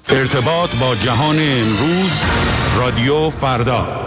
ارتباط با جهان امروز، رادیو فردا.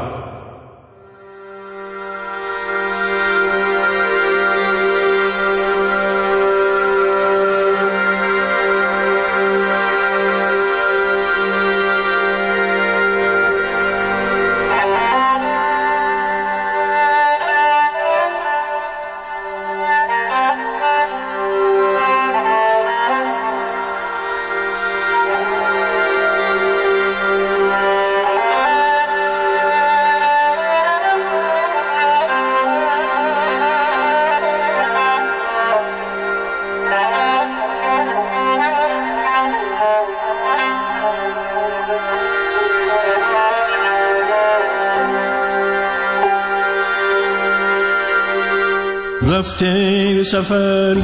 رفته به سفر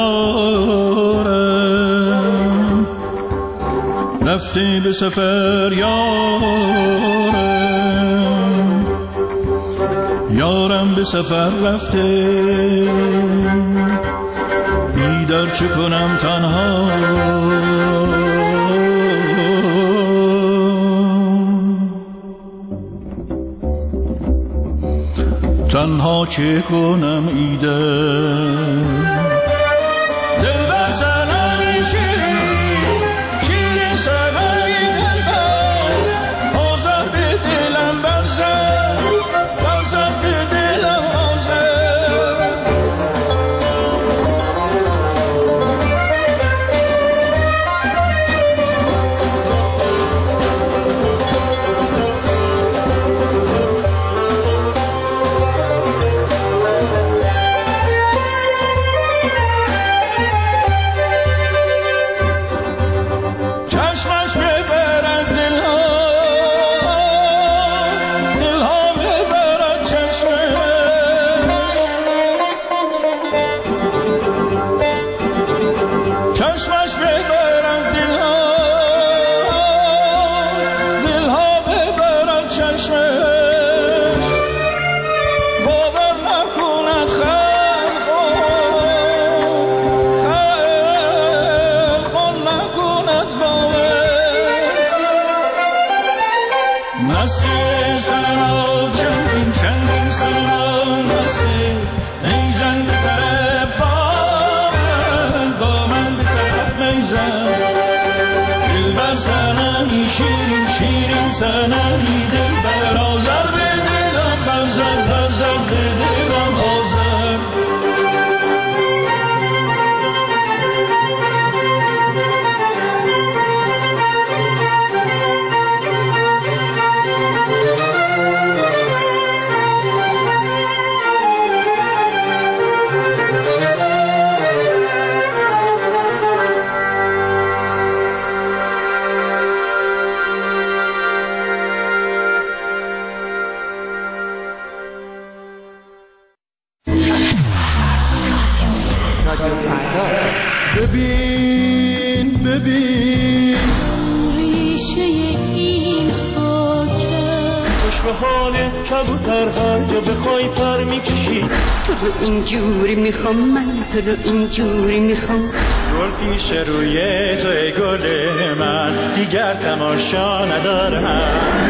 یارم، رفته به سفر یارم، یارم به سفر رفته، بیدار چه کنم تنها، تنها چه کنم ایده دل بر سنمی شیرین شیرین سنمی دلبر آزر به دلم برزد برزد به دلم آزر شیرین شیرین سنمی دلبر آزر به دلم برزد برزد به دلم آزر ببین ببین ریشه این خاکه خوش به حالت کبوتر هر جا بخوای پر میکشی تو رو اینجوری میخوام من تو رو اینجوری میخوام گل پیش روی تو ای گل من دیگر تماشا ندارم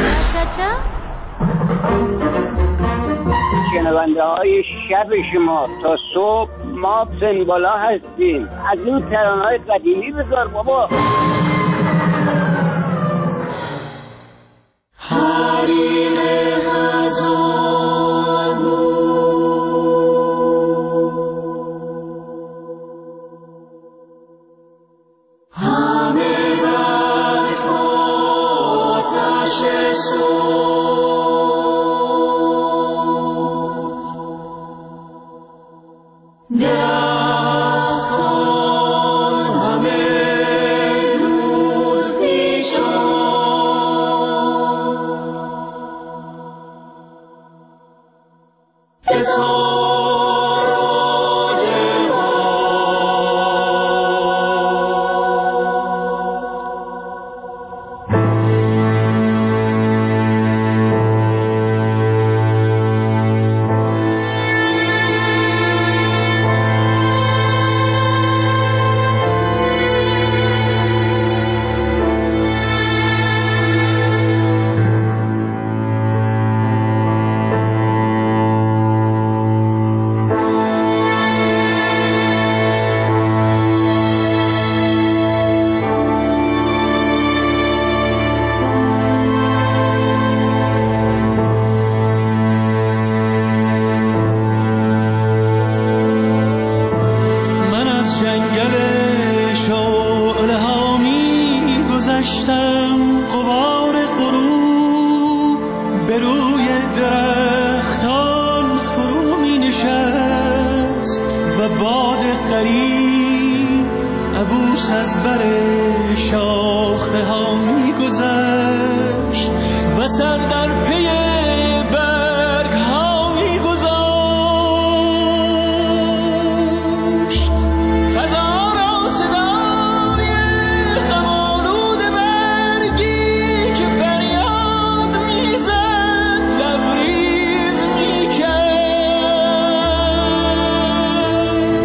شنونده های شب شما تا صبح ما سنبالا هستیم. از این ترانه‌های قدیمی بذار بابا. حریم خزان همه بر آتش درختان همه دود پیشان به تاراج داشتم غبار غروب به روی درختان فرو می نشست و باد قریب عبوس از بر شاخه ها می گذشت و سر در پی برگ ها می گذاشت. فضا را صدای غم‌آلود برگی که فریاد می زد لبریز می کرد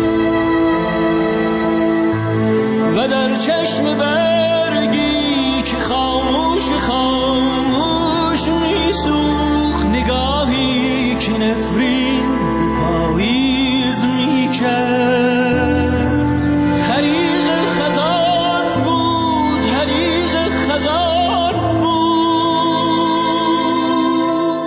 و در چشم برگی که خاموش خاموش می سوخت نگاهی که نفرین پاییز می کرد. حریق خزان بود، حریق خزان بود.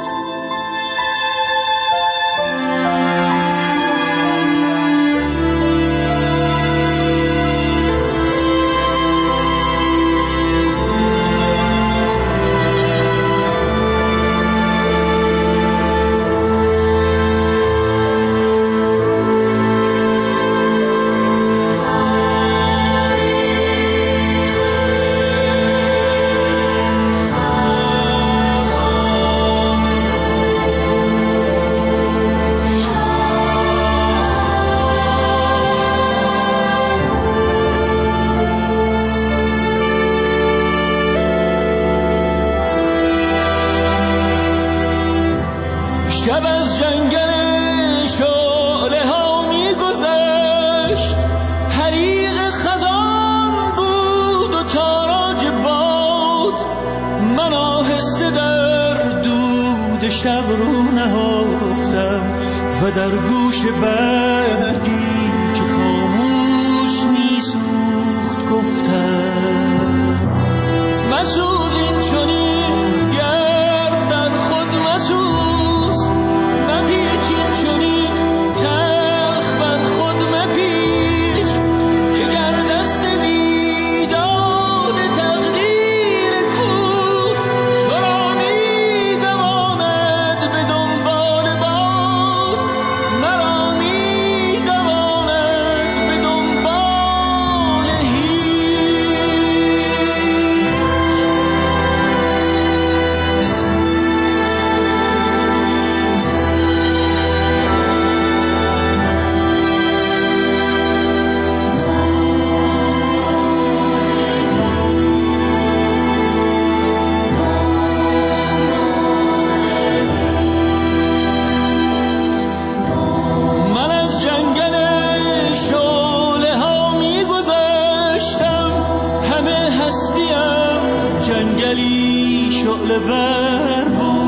شب از جنگل شعله ها می گذشت، حریق خزان بود و تاراج باد. من آهسته در دود شب رو نهفتم و در گوش برگی که خاموش می سوخت گفتم مسوز این چنین گرم در خود مسوز، مپیچین چنین تلخ بر خود مپیچ که گر دست بیداد تقدیر کور ترا می دواند به دنبال باد، مرا می دواند به دنبال من از جنگل شعله ها می گذشتم، همه هستیم جنگلی شعله ور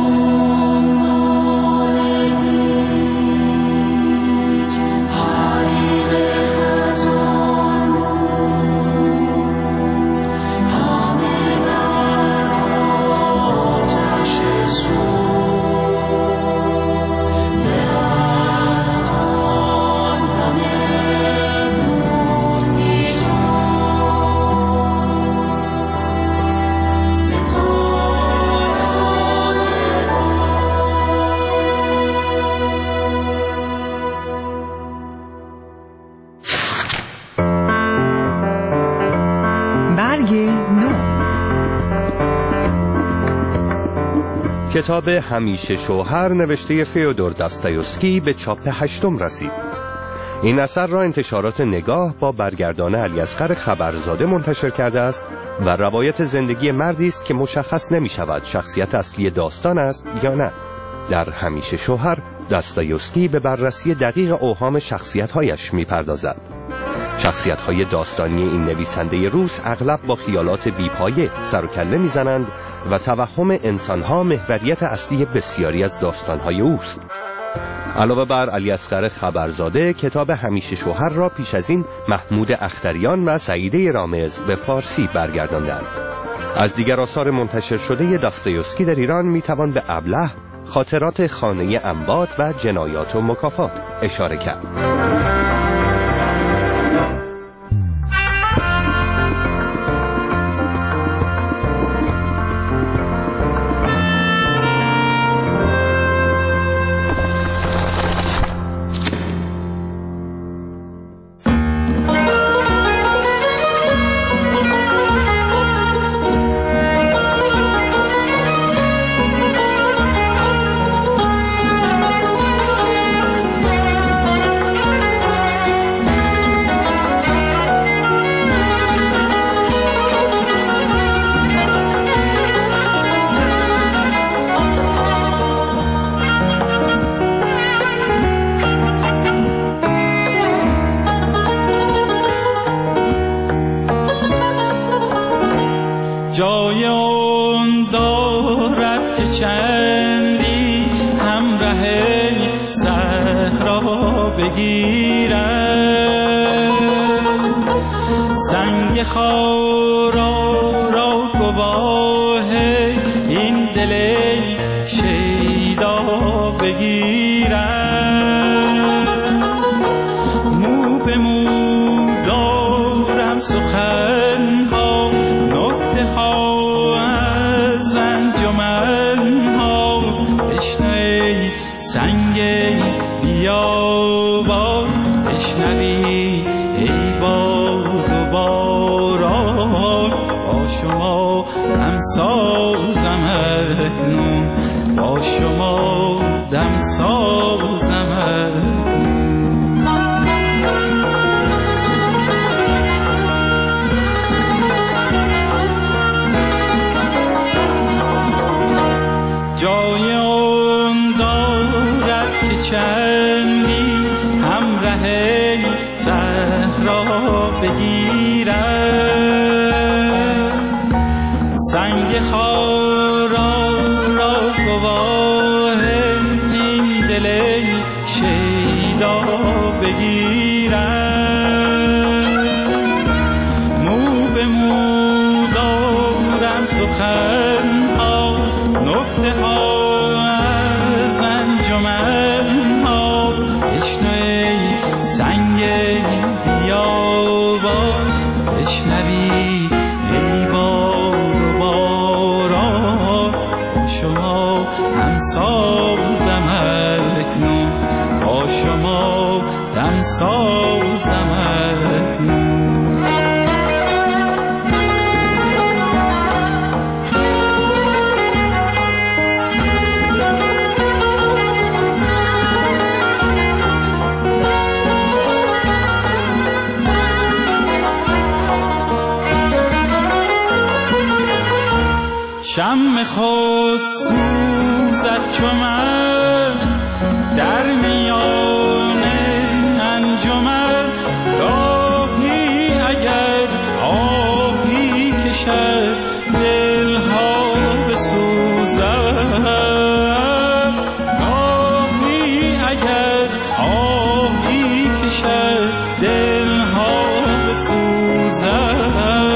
کتاب همیشه شوهر نوشته فیودور داستایوفسکی به چاپ 8 رسید. این اثر را انتشارات نگاه با برگردان علیاصغر خبرزاده منتشر کرده است و روایت زندگی مردی است که مشخص نمی شود شخصیت اصلی داستان است یا نه. در همیشه شوهر داستایوفسکی به بررسی دقیق اوهام شخصیت‌هایش می‌پردازد. شخصیت‌های داستانی این نویسنده روس اغلب با خیالات بی‌پایه سر و کله می‌زنند و توهم انسان‌ها محوریت اصلی بسیاری از داستان‌های اوست. علاوه بر علیاصغر خبرزاده، کتاب همیشه شوهر را پیش از این محمود اختریان و سعیده رامز به فارسی برگرداندند. از دیگر آثار منتشر شده داستایوفسکی در ایران می‌توان به ابله، خاطرات خانه انبات و جنایات و مکافات اشاره کرد. جای اون دارد که چندی همراه صحرا بگیرد، سنگ خارا را گواه این دل شیدا بگیرد. مو به مو دارم سخنها، نکته ها از انجمنها، بشنو ای سنگ بیابان، بشنوی ای باد و باران. با شما دم سازم اکنون، با شما دم سازم اکنون. جای اون دارد که چندی همراه صحرا بگیرد، سنگ خارا را گواه این دل شیدا بگیرد. مو به مو دارم سخنها، نکته ها از انجمنها، بشنو ای سنگ بیابان، بشنوی ای باد و باران. با شما هم سازم اکنون، با شما دم سازم اکنون. شمع خود سوزد چو من در میان انجمن، گاهی اگر آهی کشد دلها بسوزد، گاهی اگر آهی کشد دلها بسوزد.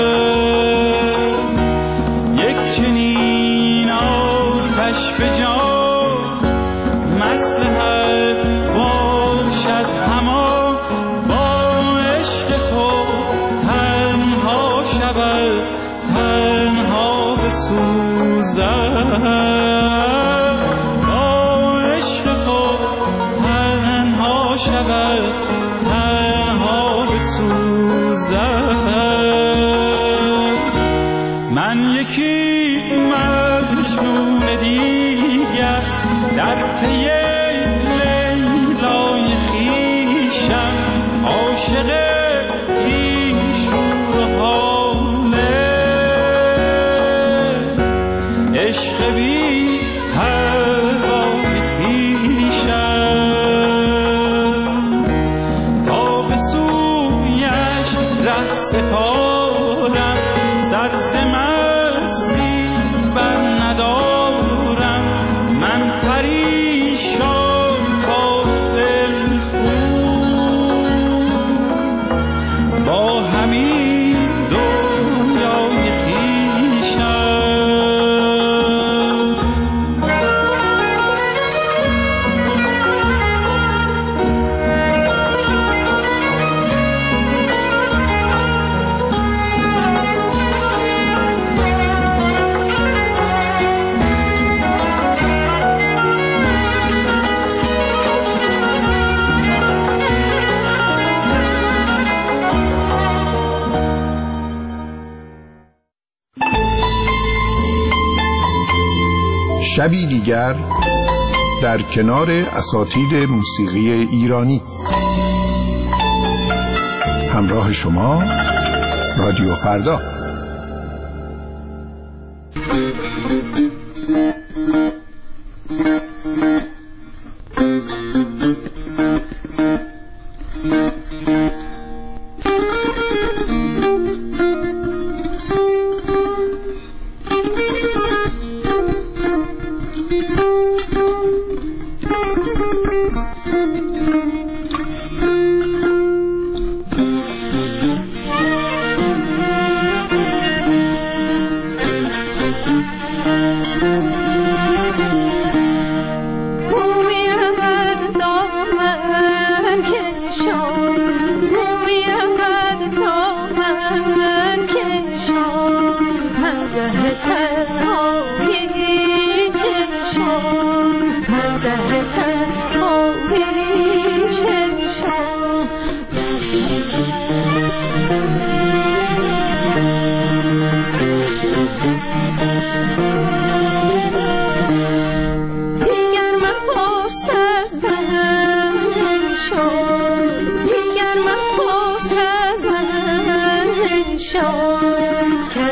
چنین آتش به جان مصلحت باشد همان، با عشق خود تنها شود تنها بسوزد، با عشق خود تنها شود تنها بسوزد. من یکی مجنون دیگر در پی لیلای خویشم، عاشق این شور و حاله، عشق بی پروای خویشم. تا به سویش ره سپارم، سر ز مستی بر ندارم، من پریشان با دل خون، با همین دنیای خویشم. شبی دیگر در کنار اساتید موسیقی ایرانی. همراه شما رادیو فردا.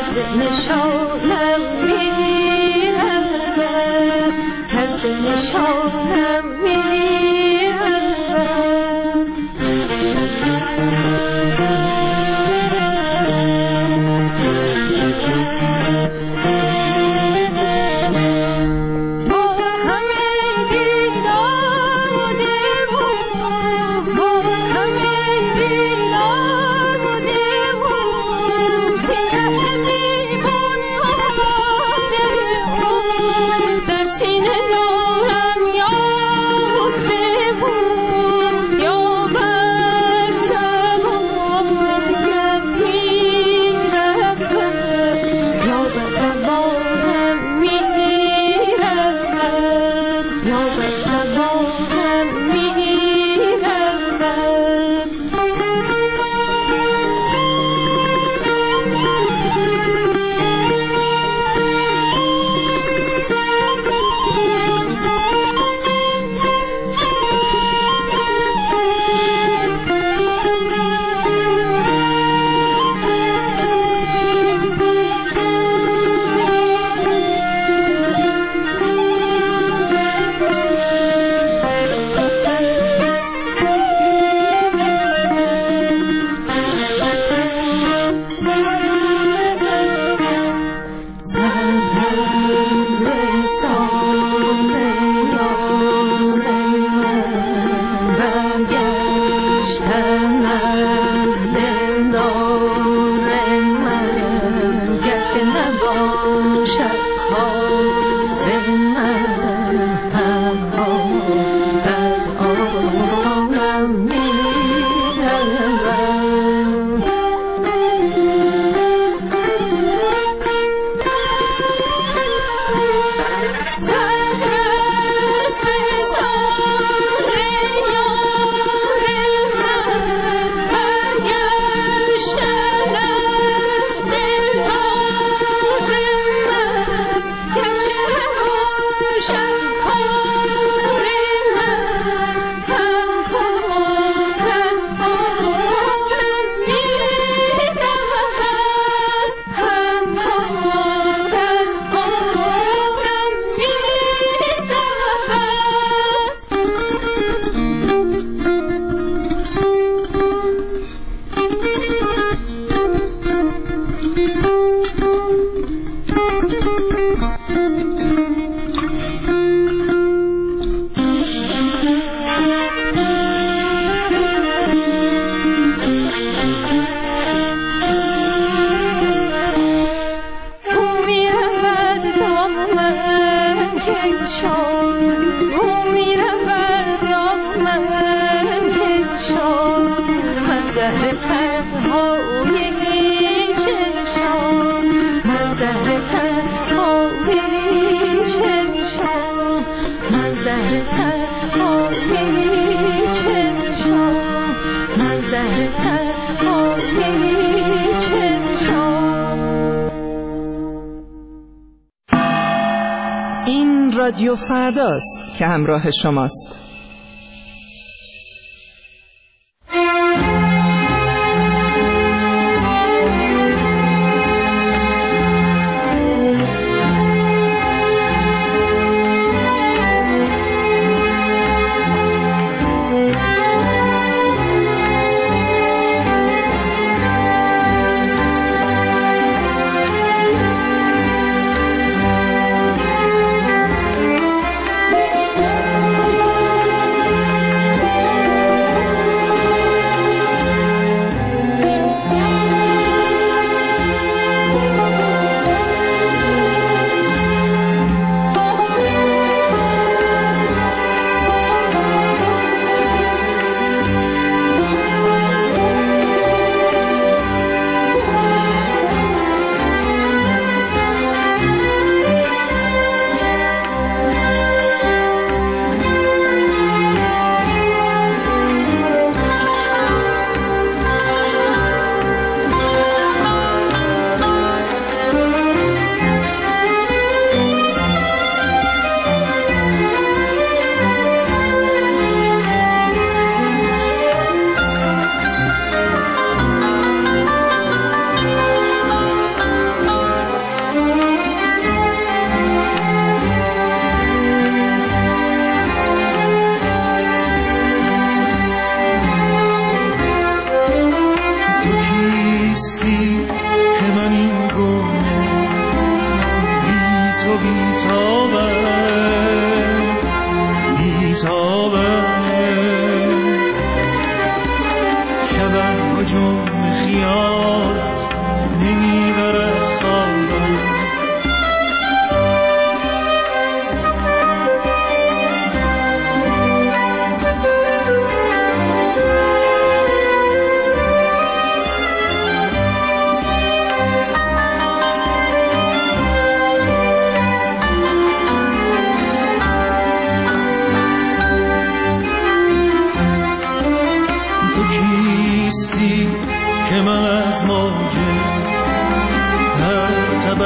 این رادیو فرداست که همراه شماست.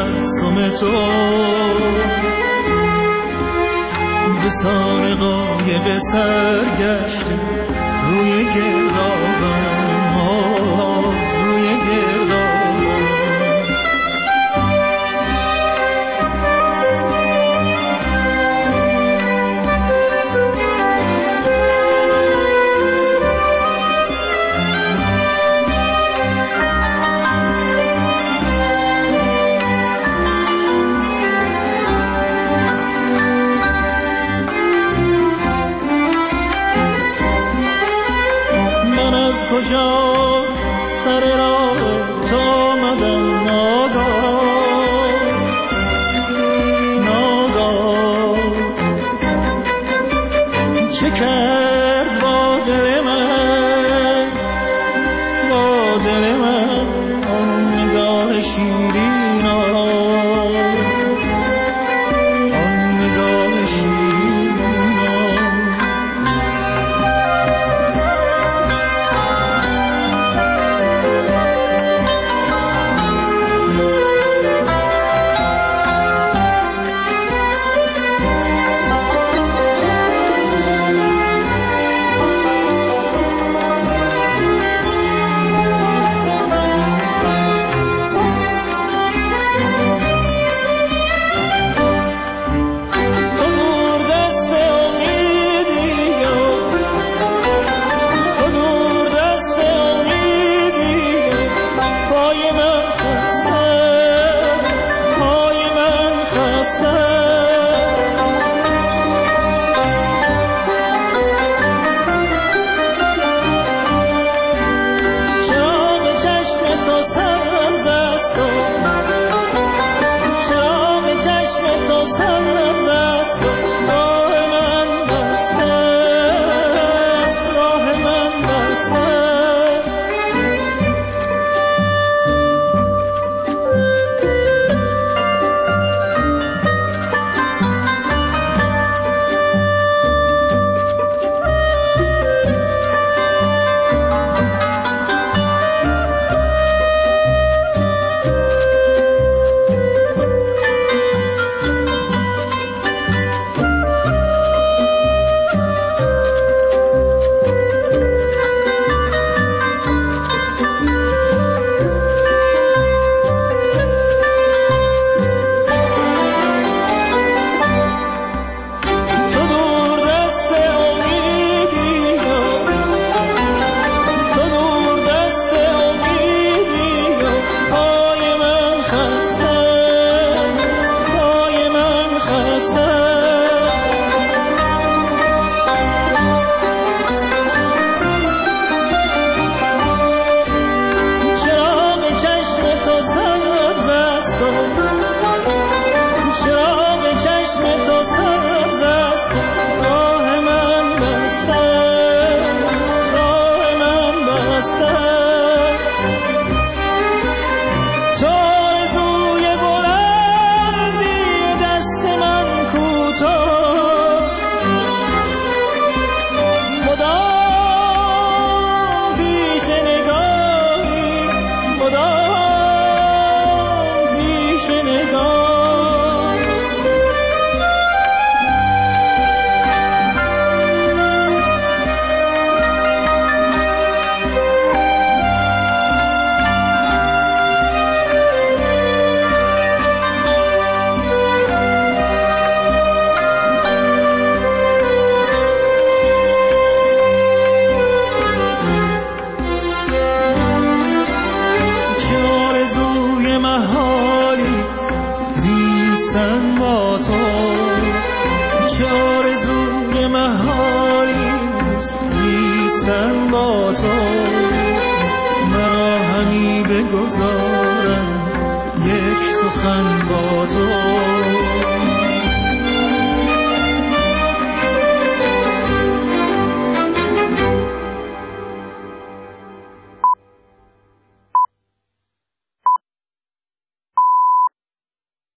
تبسم تو به سان قایق سرگشته روی گردابم ها، روی گردابم. کجا سر راه تو آمدم ناگاه ناگاه، چه کرد با دل من، با دل من آن نگاه شیرین، آن نگاه شیرین. مرا همی بگذارم یک سخن با تو.